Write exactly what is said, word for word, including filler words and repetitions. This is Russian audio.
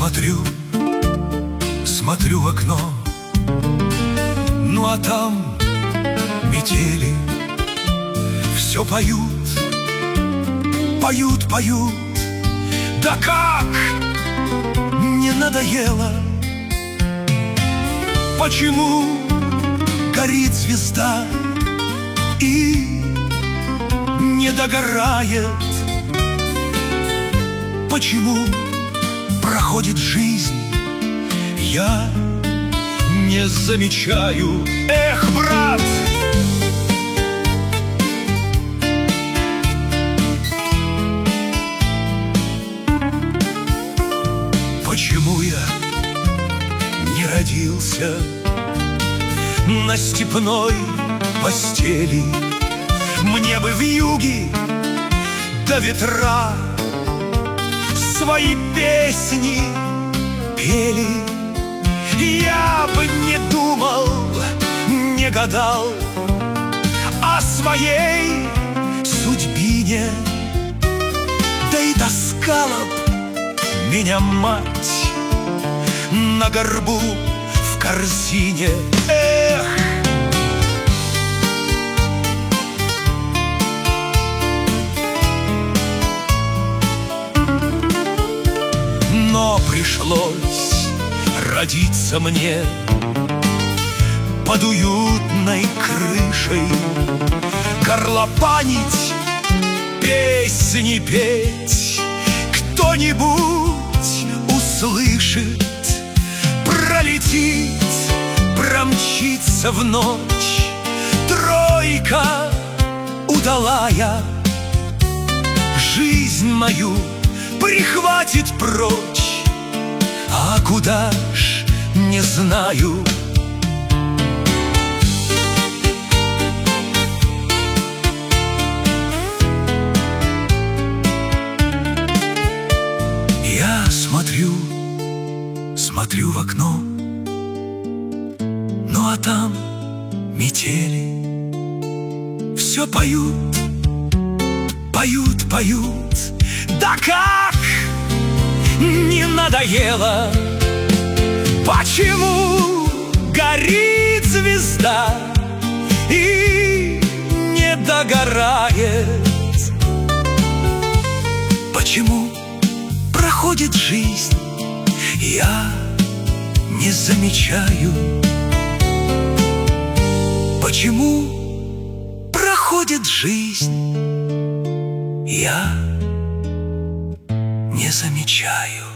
смотрю, смотрю в окно, ну а там метели все поют, поют, поют. Да как не надоело? Почему горит звезда и не догорает? Почему проходит жизнь, я не замечаю? Эх, брат! Почему я не родился на степной постели? Мне бы вьюги до ветра свои песни пели. Я бы не думал, не гадал о своей судьбине, да и таскала б меня мать на горбу в корзине. Эх! Но пришлось родиться мне под уютной крышей, горлопанить, песни петь. Кто-нибудь услышит, пролетит, промчится в ночь тройка удалая, жизнь мою прихватит прочь, а куда ж не знаю. Я смотрю, смотрю в окно, ну а там метели все поют, поют, поют. Да как не надоело? Почему горит звезда и не догорает? Почему проходит жизнь, я не замечаю? Почему проходит жизнь, я не замечаю?